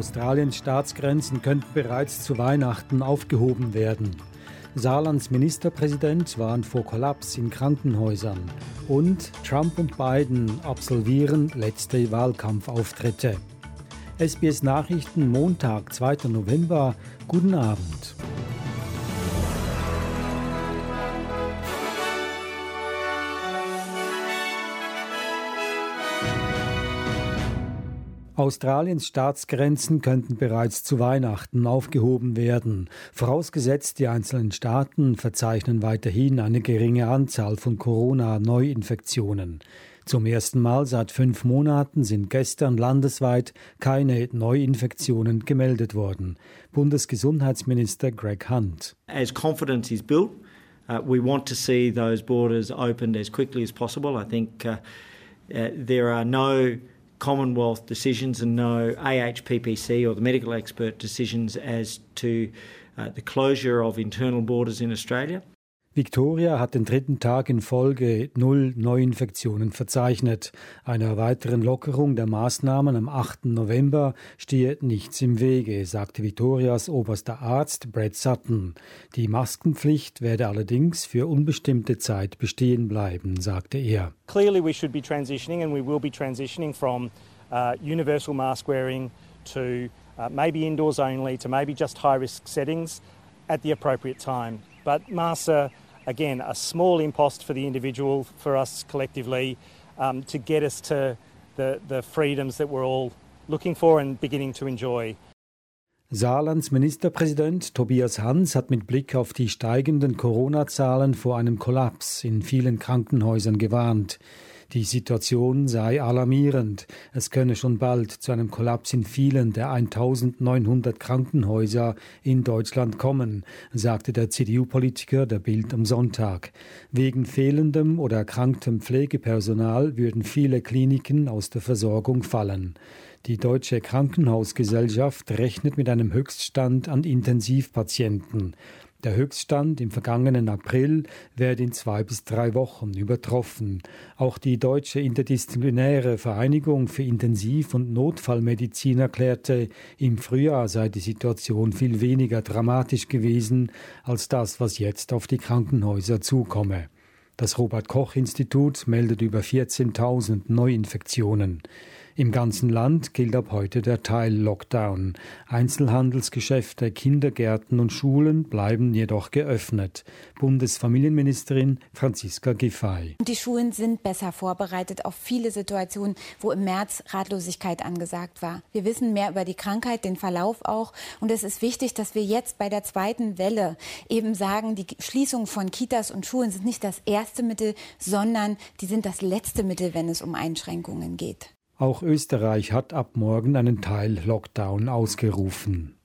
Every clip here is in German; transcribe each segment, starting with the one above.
Australiens Staatsgrenzen könnten bereits zu Weihnachten aufgehoben werden. Saarlands Ministerpräsident warnt vor Kollaps in Krankenhäusern. Und Trump und Biden absolvieren letzte Wahlkampfauftritte. SBS Nachrichten, Montag, 2. November. Guten Abend. Australiens Staatsgrenzen könnten bereits zu Weihnachten aufgehoben werden. Vorausgesetzt, die einzelnen Staaten verzeichnen weiterhin eine geringe Anzahl von Corona-Neuinfektionen. Zum ersten Mal seit 5 Monaten sind gestern landesweit keine Neuinfektionen gemeldet worden. Bundesgesundheitsminister Greg Hunt. As confidence is built, we want to see those borders opened as quickly as possible. I think there are no Commonwealth decisions and no AHPPC or the medical expert decisions as to the closure of internal borders in Australia. Victoria hat den 3. Tag in Folge 0 Neuinfektionen verzeichnet. Einer weiteren Lockerung der Maßnahmen am 8. November stehe nichts im Wege, sagte Victorias oberster Arzt Brett Sutton. Die Maskenpflicht werde allerdings für unbestimmte Zeit bestehen bleiben, sagte er. Clearly we should be transitioning and we will be transitioning from universal mask wearing to maybe indoors only to maybe just high-risk settings at the appropriate time. But masks are, again, a small impost for the individual, for us collectively, to get us to the freedoms that we're all looking for and beginning to enjoy. Saarlands Ministerpräsident Tobias Hans hat mit Blick auf die steigenden Corona-Zahlen vor einem Kollaps in vielen Krankenhäusern gewarnt. Die Situation sei alarmierend. Es könne schon bald zu einem Kollaps in vielen der 1900 Krankenhäuser in Deutschland kommen, sagte der CDU-Politiker der Bild am Sonntag. Wegen fehlendem oder erkranktem Pflegepersonal würden viele Kliniken aus der Versorgung fallen. Die Deutsche Krankenhausgesellschaft rechnet mit einem Höchststand an Intensivpatienten. Der Höchststand im vergangenen April werde in 2 bis 3 Wochen übertroffen. Auch die Deutsche Interdisziplinäre Vereinigung für Intensiv- und Notfallmedizin erklärte, im Frühjahr sei die Situation viel weniger dramatisch gewesen als das, was jetzt auf die Krankenhäuser zukomme. Das Robert-Koch-Institut meldet über 14.000 Neuinfektionen. Im ganzen Land gilt ab heute der Teil-Lockdown. Einzelhandelsgeschäfte, Kindergärten und Schulen bleiben jedoch geöffnet. Bundesfamilienministerin Franziska Giffey. Die Schulen sind besser vorbereitet auf viele Situationen, wo im März Ratlosigkeit angesagt war. Wir wissen mehr über die Krankheit, den Verlauf auch. Und es ist wichtig, dass wir jetzt bei der zweiten Welle eben sagen, die Schließung von Kitas und Schulen sind nicht das erste Mittel, sondern die sind das letzte Mittel, wenn es um Einschränkungen geht. Auch Österreich hat ab morgen einen Teil-Lockdown ausgerufen.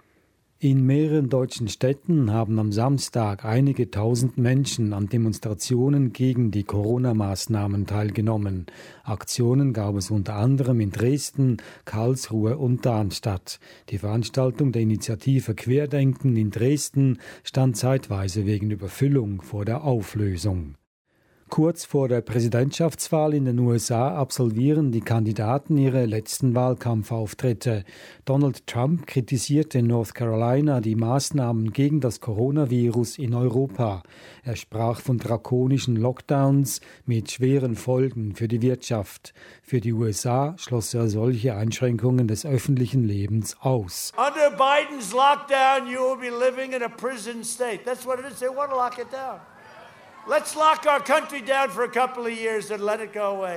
In mehreren deutschen Städten haben am Samstag einige tausend Menschen an Demonstrationen gegen die Corona-Maßnahmen teilgenommen. Aktionen gab es unter anderem in Dresden, Karlsruhe und Darmstadt. Die Veranstaltung der Initiative Querdenken in Dresden stand zeitweise wegen Überfüllung vor der Auflösung. Kurz vor der Präsidentschaftswahl in den USA absolvieren die Kandidaten ihre letzten Wahlkampfauftritte. Donald Trump kritisierte in North Carolina die Maßnahmen gegen das Coronavirus in Europa. Er sprach von drakonischen Lockdowns mit schweren Folgen für die Wirtschaft. Für die USA schloss er solche Einschränkungen des öffentlichen Lebens aus. Under Biden's lockdown, you will be living in a prison state. That's what it is. They want to lock it down. Let's lock our country down for a couple of years and let it go away.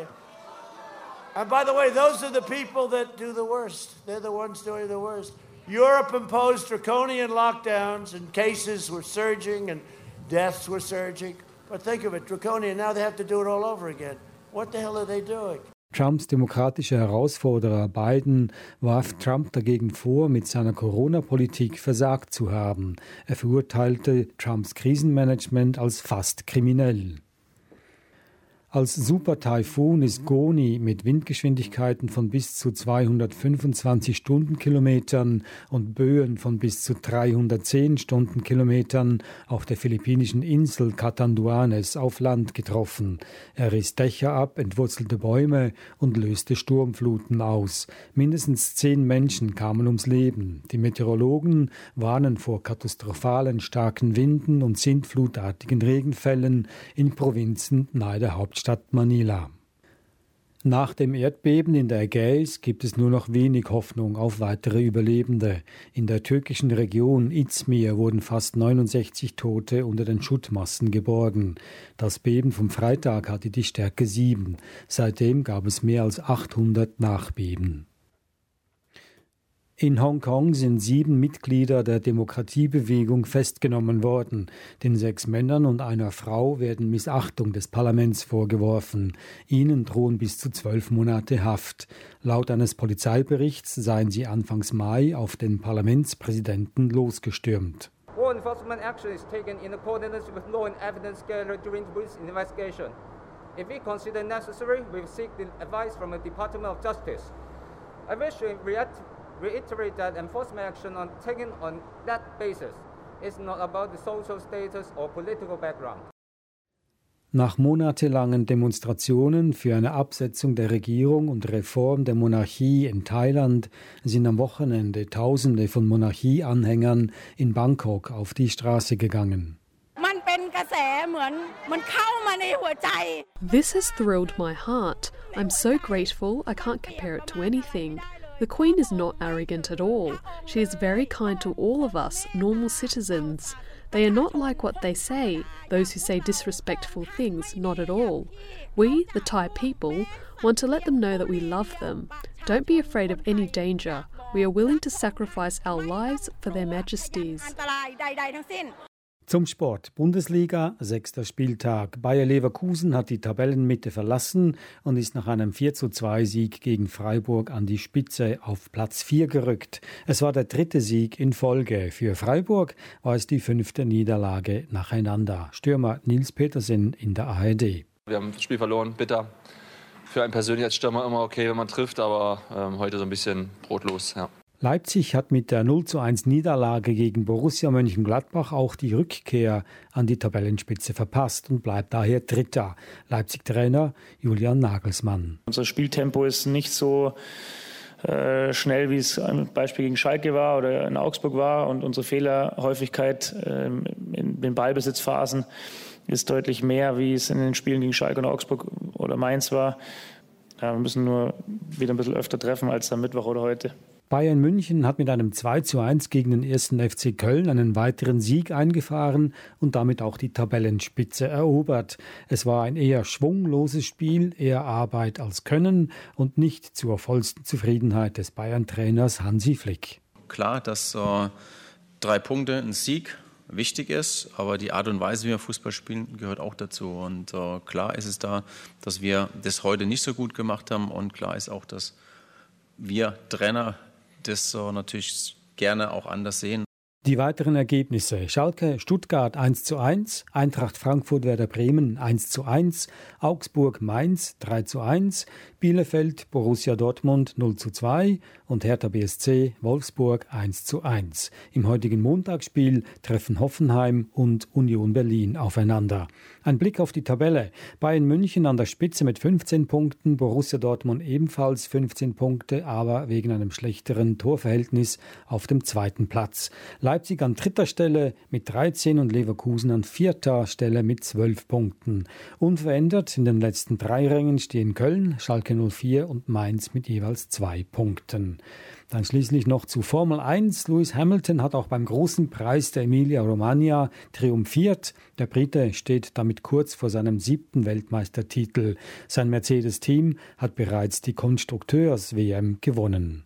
And by the way, those are the people that do the worst. They're the ones doing the worst. Europe imposed draconian lockdowns and cases were surging and deaths were surging. But think of it, draconian, now they have to do it all over again. What the hell are they doing? Trumps demokratischer Herausforderer Biden warf Trump dagegen vor, mit seiner Corona-Politik versagt zu haben. Er verurteilte Trumps Krisenmanagement als fast kriminell. Als Supertaifun ist Goni mit Windgeschwindigkeiten von bis zu 225 Stundenkilometern und Böen von bis zu 310 Stundenkilometern auf der philippinischen Insel Catanduanes auf Land getroffen. Er riss Dächer ab, entwurzelte Bäume und löste Sturmfluten aus. Mindestens 10 Menschen kamen ums Leben. Die Meteorologen warnen vor katastrophalen starken Winden und sintflutartigen Regenfällen in Provinzen nahe der Hauptstadt Manila. Nach dem Erdbeben in der Ägäis gibt es nur noch wenig Hoffnung auf weitere Überlebende. In der türkischen Region Izmir wurden fast 69 Tote unter den Schuttmassen geborgen. Das Beben vom Freitag hatte die Stärke 7. Seitdem gab es mehr als 800 Nachbeben. In Hongkong sind 7 Mitglieder der Demokratiebewegung festgenommen worden. Den 6 Männern und einer Frau werden Missachtung des Parlaments vorgeworfen. Ihnen drohen bis zu 12 Monate Haft. Laut eines Polizeiberichts seien sie Anfangs Mai auf den Parlamentspräsidenten losgestürmt. Law enforcement action is taken in accordance with law and evidence gathered during this investigation. If we consider necessary, we will seek the advice from the Department of Justice. I wish to reiterate that enforcement action taken on that basis is not about the social status or political background. Nach monatelangen Demonstrationen für eine Absetzung der Regierung und Reform der Monarchie in Thailand sind am Wochenende Tausende von Monarchieanhängern in Bangkok auf die Straße gegangen. This has thrilled my heart. I'm so grateful, I can't compare it to anything. The Queen is not arrogant at all. She is very kind to all of us, normal citizens. They are not like what they say, those who say disrespectful things, not at all. We, the Thai people, want to let them know that we love them. Don't be afraid of any danger. We are willing to sacrifice our lives for their majesties. Zum Sport. Bundesliga, 6. Spieltag. Bayer Leverkusen hat die Tabellenmitte verlassen und ist nach einem 4:2-Sieg gegen Freiburg an die Spitze auf Platz 4 gerückt. Es war der 3. Sieg in Folge. Für Freiburg war es die 5. Niederlage nacheinander. Stürmer Nils Petersen in der ARD. Wir haben das Spiel verloren, bitter. Für einen persönlich als Stürmer immer okay, wenn man trifft, aber heute so ein bisschen brotlos, ja. Leipzig hat mit der 0:1 Niederlage gegen Borussia Mönchengladbach auch die Rückkehr an die Tabellenspitze verpasst und bleibt daher Dritter. Leipzig-Trainer Julian Nagelsmann. Unser Spieltempo ist nicht so schnell, wie es im Beispiel gegen Schalke war oder in Augsburg war, und unsere Fehlerhäufigkeit in den Ballbesitzphasen ist deutlich mehr, wie es in den Spielen gegen Schalke und Augsburg oder Mainz war. Ja, wir müssen nur wieder ein bisschen öfter treffen als am Mittwoch oder heute. Bayern München hat mit einem 2:1 gegen den 1. FC Köln einen weiteren Sieg eingefahren und damit auch die Tabellenspitze erobert. Es war ein eher schwungloses Spiel, eher Arbeit als Können und nicht zur vollsten Zufriedenheit des Bayern-Trainers Hansi Flick. Klar, dass 3 Punkte, ein Sieg wichtig ist, aber die Art und Weise, wie wir Fußball spielen, gehört auch dazu. Und klar ist es da, dass wir das heute nicht so gut gemacht haben, und klar ist auch, dass wir Trainer das natürlich gerne auch anders sehen. Die weiteren Ergebnisse: Schalke Stuttgart 1:1, Eintracht Frankfurt Werder Bremen 1:1, Augsburg Mainz 3:1, Bielefeld Borussia Dortmund 0:2 und Hertha BSC Wolfsburg 1:1. Im heutigen Montagsspiel treffen Hoffenheim und Union Berlin aufeinander. Ein Blick auf die Tabelle: Bayern München an der Spitze mit 15 Punkten, Borussia Dortmund ebenfalls 15 Punkte, aber wegen einem schlechteren Torverhältnis auf dem 2. Platz. Leipzig an 3. Stelle mit 13 und Leverkusen an 4. Stelle mit 12 Punkten. Unverändert in den letzten 3 Rängen stehen Köln, Schalke 04 und Mainz mit jeweils 2 Punkten. Dann schließlich noch zu Formel 1. Lewis Hamilton hat auch beim großen Preis der Emilia-Romagna triumphiert. Der Brite steht damit kurz vor seinem 7. Weltmeistertitel. Sein Mercedes-Team hat bereits die Konstrukteurs-WM gewonnen.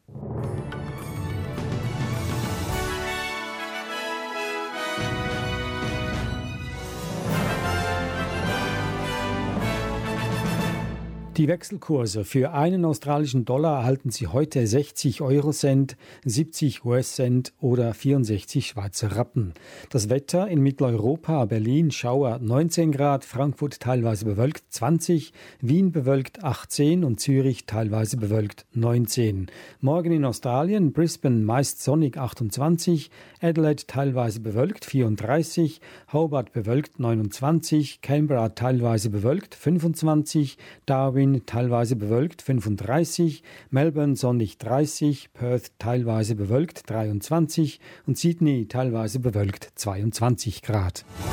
Die Wechselkurse: für einen australischen Dollar erhalten Sie heute 60 Eurocent, 70 US-Cent oder 64 Schweizer Rappen. Das Wetter in Mitteleuropa: Berlin Schauer 19 Grad, Frankfurt teilweise bewölkt 20, Wien bewölkt 18 und Zürich teilweise bewölkt 19. Morgen in Australien: Brisbane meist sonnig 28, Adelaide teilweise bewölkt 34, Hobart bewölkt 29, Canberra teilweise bewölkt 25, Darwin teilweise bewölkt 35, Melbourne sonnig 30, Perth teilweise bewölkt 23 und Sydney teilweise bewölkt 22 Grad.